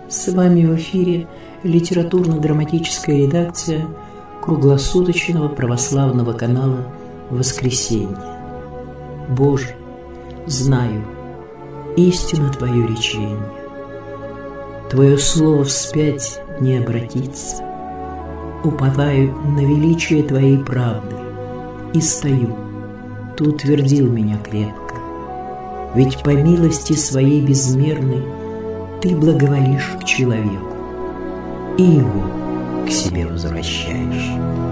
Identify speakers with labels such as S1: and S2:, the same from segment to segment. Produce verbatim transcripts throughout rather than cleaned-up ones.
S1: С вами в эфире литературно-драматическая редакция круглосуточного православного канала «Воскресенье». Боже, знаю, истина Твое речение. Твое слово вспять не обратится. Уповаю на величие Твоей правды и стою. Ты утвердил меня крепко. Ведь по милости Своей безмерной Ты благоволишь к человеку и его к себе возвращаешь.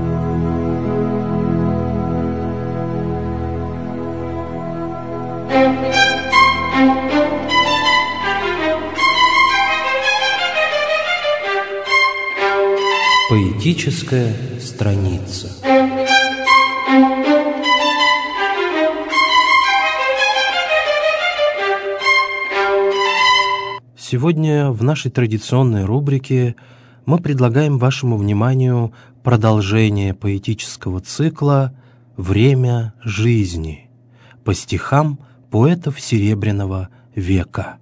S2: Поэтическая страница. Сегодня в нашей традиционной рубрике мы предлагаем вашему вниманию продолжение поэтического цикла «Время жизни» по стихам поэтов Серебряного века.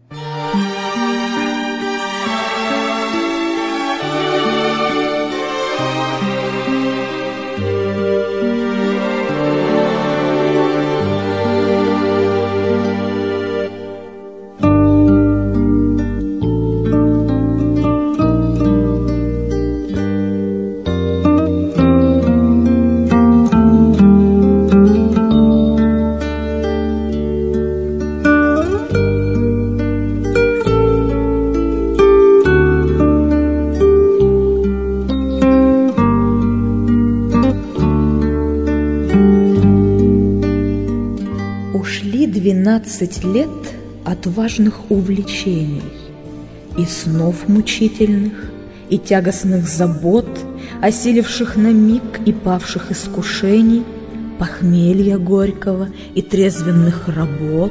S3: Двенадцать лет отважных увлечений, и снов мучительных, и тягостных забот, осиливших на миг и павших искушений, похмелья горького и трезвенных работ.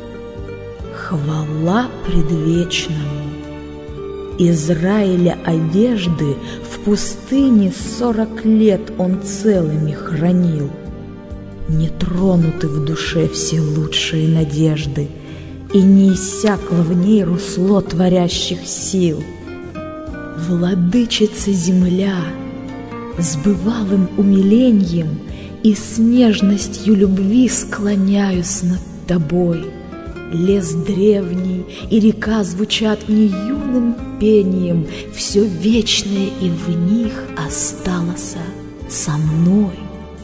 S3: Хвала предвечному! Израиля одежды в пустыне сорок лет он целыми хранил. Не тронуты в душе все лучшие надежды, и не иссякло в ней русло творящих сил. Владычица земля, с бывалым умилением и с нежностью любви склоняюсь над тобой. Лес древний и река звучат мне юным пением, все вечное и в них осталось со мной.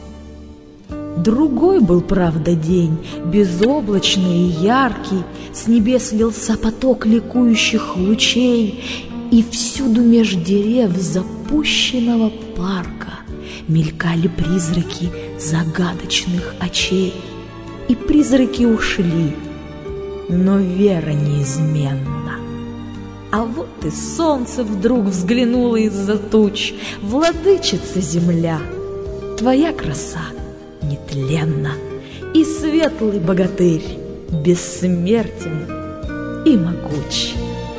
S3: Другой был, правда, день, безоблачный и яркий, с небес лился поток ликующих лучей, и всюду меж дерев запущенного парка мелькали призраки загадочных очей. И призраки ушли, но вера неизменна. А вот и солнце вдруг взглянуло из-за туч. Владычица земля, твоя краса нетленна, и светлый богатырь бессмертен и могуч.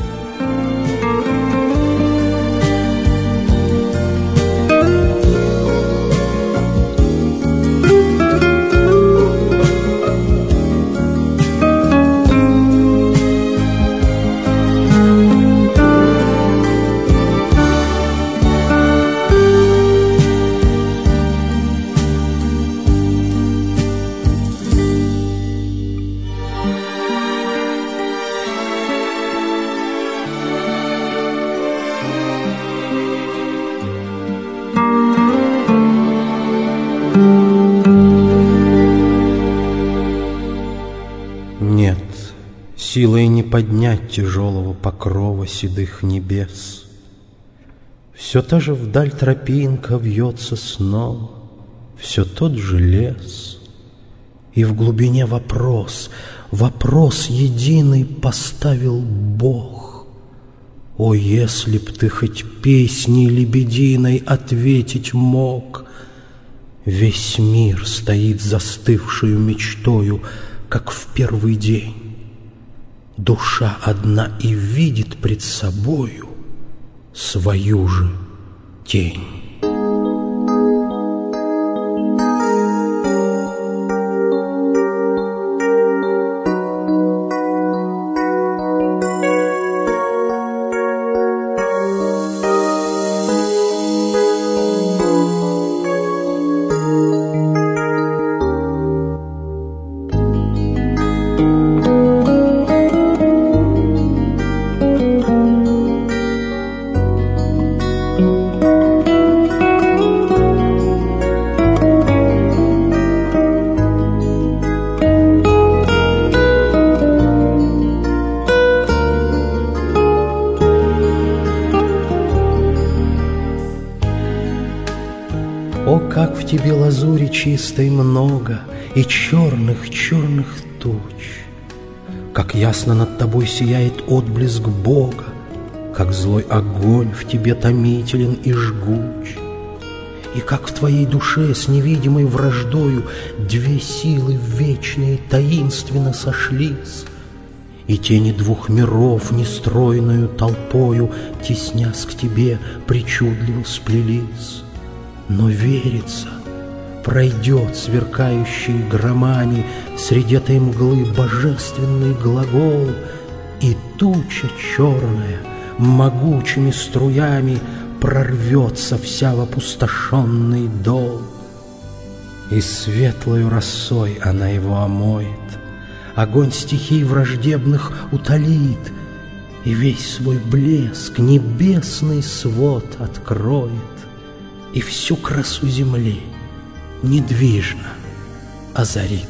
S2: Силой не поднять тяжелого покрова седых небес. Все та же вдаль тропинка вьется снова, все тот же лес. И в глубине вопрос, вопрос единый поставил Бог. О, если б ты хоть песней лебединой ответить мог! Весь мир стоит застывшую мечтою, как в первый день. Душа одна и видит пред собою свою же тень. О, как в тебе лазури чистой много и черных-черных туч! Как ясно над тобой сияет отблеск Бога, как злой огонь в тебе томителен и жгуч! И как в твоей душе с невидимой враждою две силы вечные таинственно сошлись, и тени двух миров нестройною толпою, теснясь к тебе, причудливо сплелись. Но верится, пройдет сверкающий громами среди этой мглы божественный глагол, и туча черная могучими струями прорвется вся в опустошенный дол. И светлою росой она его омоет, огонь стихий враждебных утолит, и весь свой блеск небесный свод откроет, и всю красу земли недвижно озарит.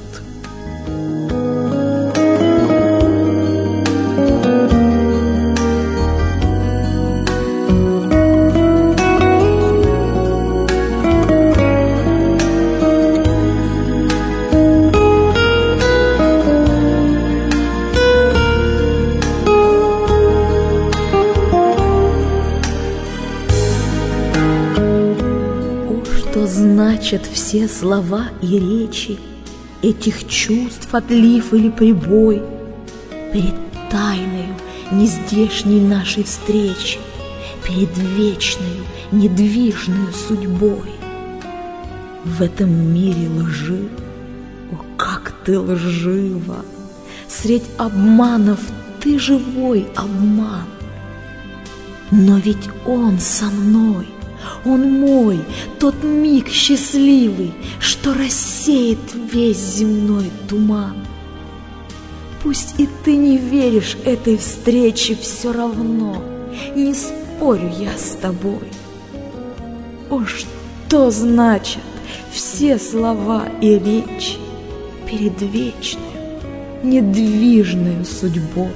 S3: Значат все слова и речи этих чувств отлив или прибой перед тайною нездешней нашей встречи, перед вечною недвижною судьбой. В этом мире лжи, о, как ты лжива! Средь обманов ты живой обман. Но ведь он со мной, он мой, тот миг счастливый, что рассеет весь земной туман. Пусть и ты не веришь этой встрече, все равно не спорю я с тобой. О, что значат все слова и речи перед вечной, недвижной судьбой?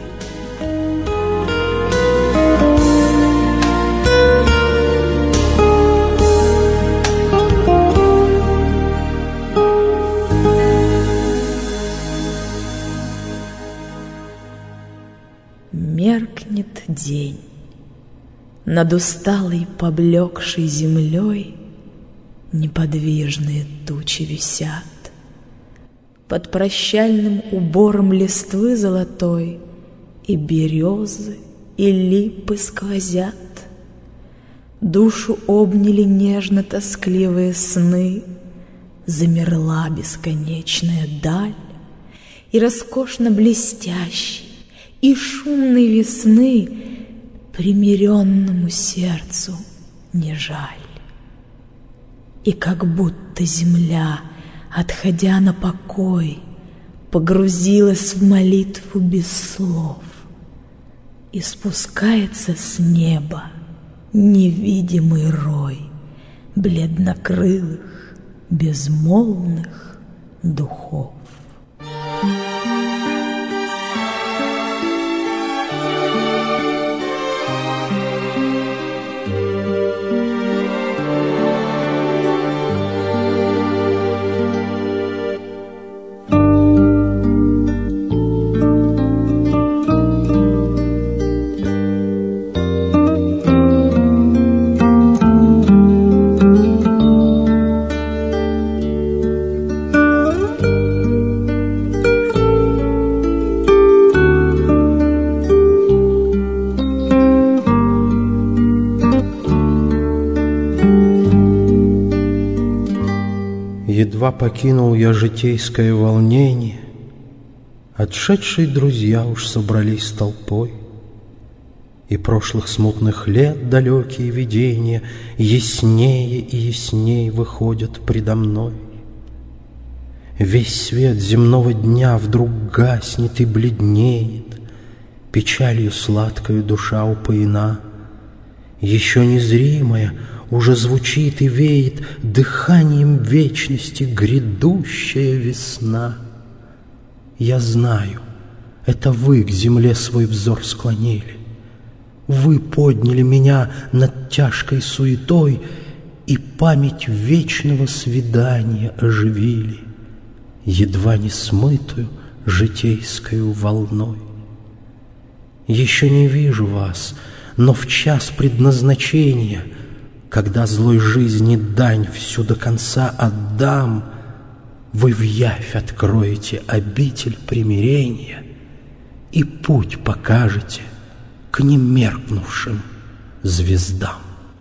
S3: Меркнет день, над усталой поблекшей землей неподвижные тучи висят. Под прощальным убором листвы золотой и березы, и липы сквозят. Душу обняли нежно-тоскливые сны, замерла бесконечная даль, и роскошно блестящий и шумной весны примиренному сердцу не жаль. И как будто земля, отходя на покой, погрузилась в молитву без слов, и спускается с неба невидимый рой бледнокрылых, безмолвных духов.
S2: Едва покинул я житейское волнение, отшедшие друзья уж собрались толпой, и прошлых смутных лет далекие видения яснее и ясней выходят предо мной. Весь свет земного дня вдруг гаснет и бледнеет, печалью сладкою душа упоена, еще незримая уже звучит и веет дыханием вечности грядущая весна. Я знаю, это вы к земле свой взор склонили, вы подняли меня над тяжкой суетой и память вечного свидания оживили, едва не смытую житейскою волной. Еще не вижу вас, но в час предназначения, когда злой жизни дань всю до конца отдам, вы вявь откроете обитель примирения и путь покажете к немеркнувшим звездам.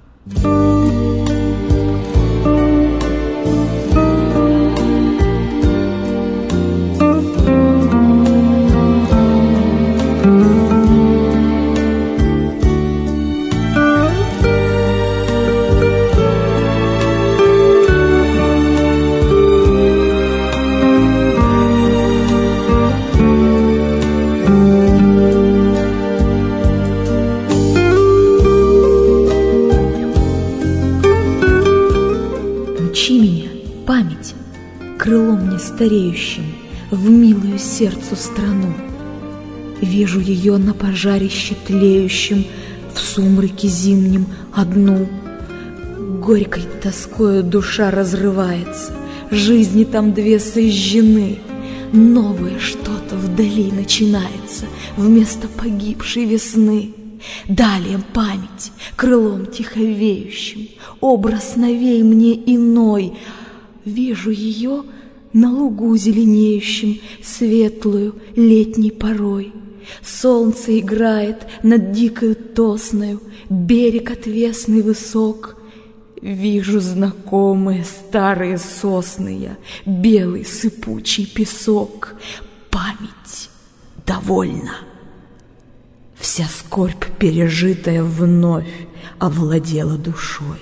S3: Стареющим в милую сердцу страну. Вижу ее на пожарище тлеющем, в сумраке зимнем одну. Горькой тоскою душа разрывается, жизни там две сожжены. Новое что-то вдали начинается вместо погибшей весны. Далее память крылом тиховеющим, образ новей мне иной. Вижу ее на лугу зеленеющем, светлую летней порой. Солнце играет над дикою тосною, берег отвесный высок. Вижу знакомые старые сосны я, белый сыпучий песок. Память довольна. Вся скорбь пережитая вновь овладела душой.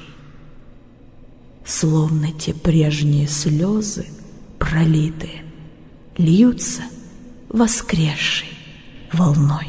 S3: Словно те прежние слезы, пролитые, льются воскресшей волной.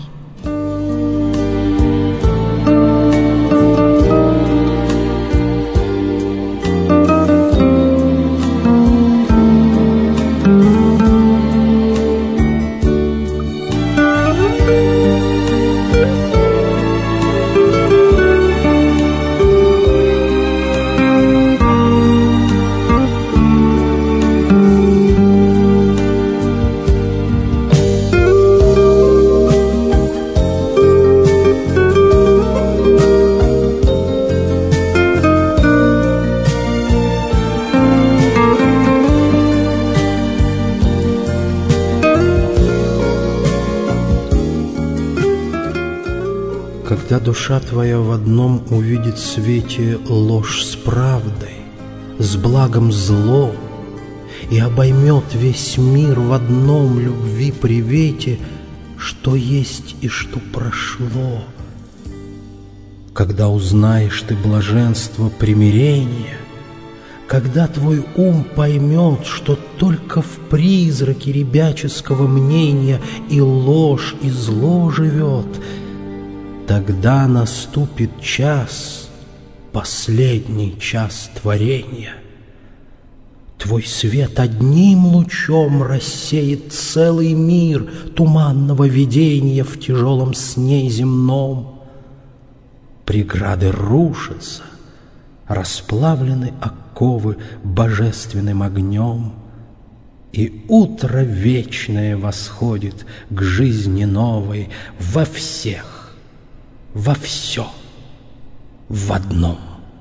S2: Когда душа твоя в одном увидит свете ложь с правдой, с благом зло, и обоймет весь мир в одном любви привете, что есть и что прошло. Когда узнаешь ты блаженство примирения, когда твой ум поймет, что только в призраке ребяческого мнения и ложь, и зло живет, тогда наступит час, последний час творения. Твой свет одним лучом рассеет целый мир туманного видения в тяжелом сне земном. Преграды рушатся, расплавлены оковы божественным огнем, и утро вечное восходит к жизни новой во всех, во все, в одном.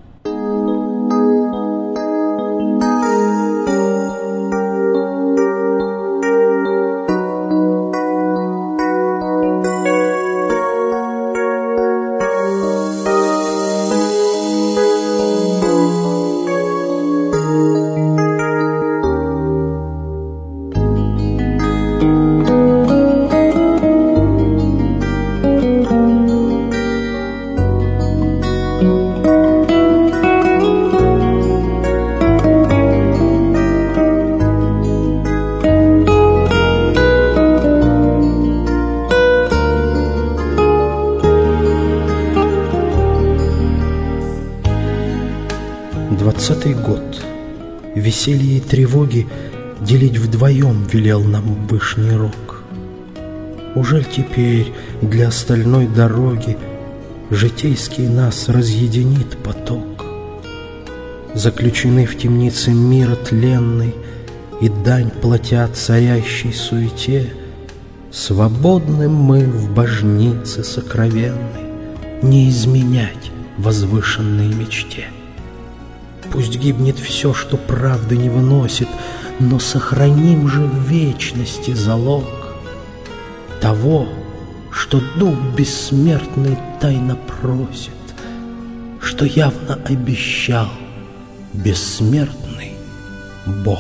S2: Двадцатый год. Веселье и тревоги делить вдвоем велел нам Вышний Рок. Ужель теперь для остальной дороги житейский нас разъединит поток? заключены в темнице мира тленной, и дань платят царящей суете, свободны мы в божнице сокровенной не изменять возвышенной мечте. Пусть гибнет все, что правды не выносит, но сохраним же в вечности залог того, что дух бессмертный тайно просит, что явно обещал бессмертный Бог.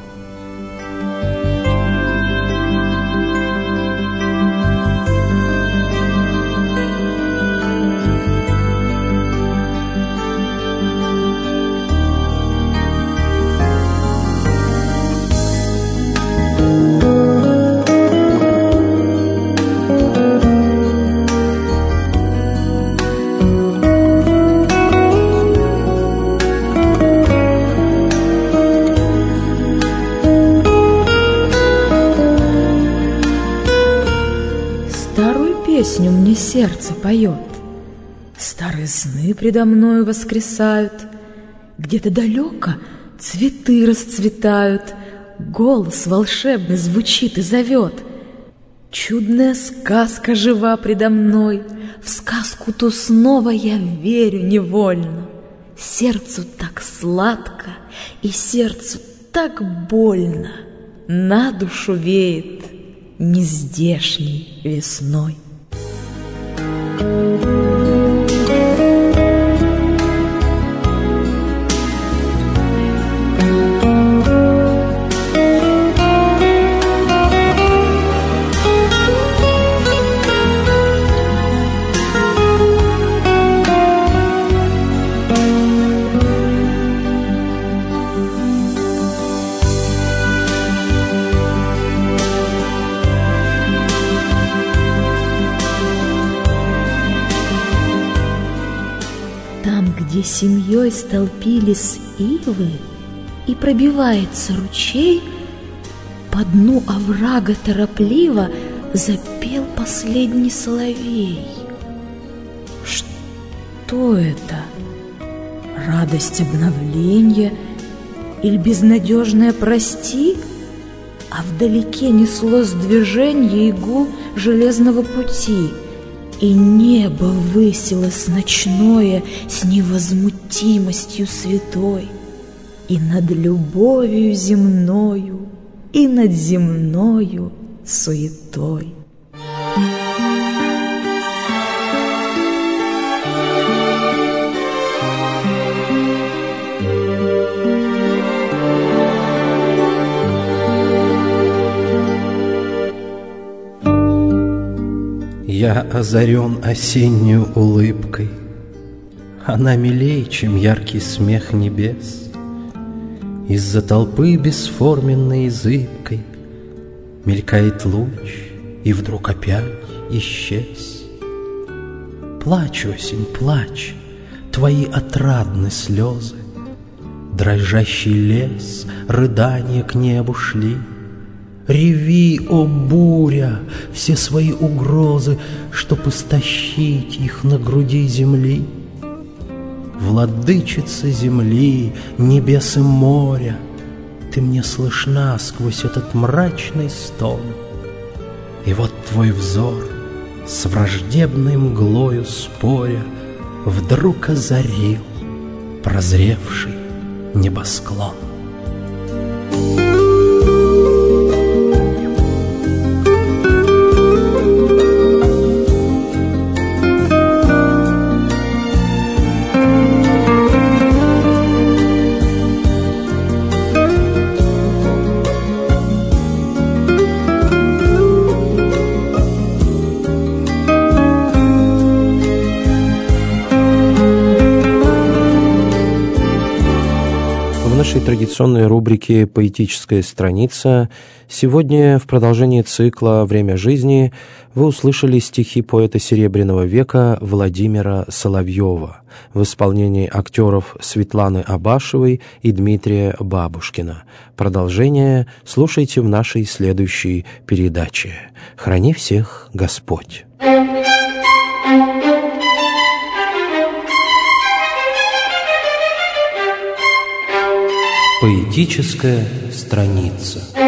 S3: Песню мне сердце поет, старые сны предо мною воскресают, где-то далеко цветы расцветают, голос волшебный звучит и зовет. Чудная сказка жива предо мной, в сказку ту снова я верю невольно. Сердцу так сладко и сердцу так больно, на душу веет нездешней весной. Где семьей столпились ивы, и пробивается ручей, по дну оврага торопливо запел последний соловей. Что это? Радость обновления или безнадежное прости? А вдалеке неслось движение и гул железного пути, и небо высилось ночное с невозмутимостью святой, и над любовью земною, и над земною суетой.
S2: Я озарен осеннюю улыбкой, она милей, чем яркий смех небес. Из-за толпы бесформенной и зыбкой мелькает луч, и вдруг опять исчез. Плачь, осень, плачь, твои отрадны слезы, дрожащий лес, рыдания к небу шли. Реви, о буря, все свои угрозы, чтоб истощить их на груди земли. Владычица земли, небес и моря, ты мне слышна сквозь этот мрачный стон. И вот твой взор, с враждебной мглою споря, вдруг озарил прозревший небосклон.
S4: В нашей традиционной рубрике «Поэтическая страница» сегодня в продолжении цикла «Время жизни» вы услышали стихи поэта Серебряного века Владимира Соловьева в исполнении актеров Светланы Абашевой и Дмитрия Бабушкина. Продолжение слушайте в нашей следующей передаче. Храни всех Господь! Поэтическая страница.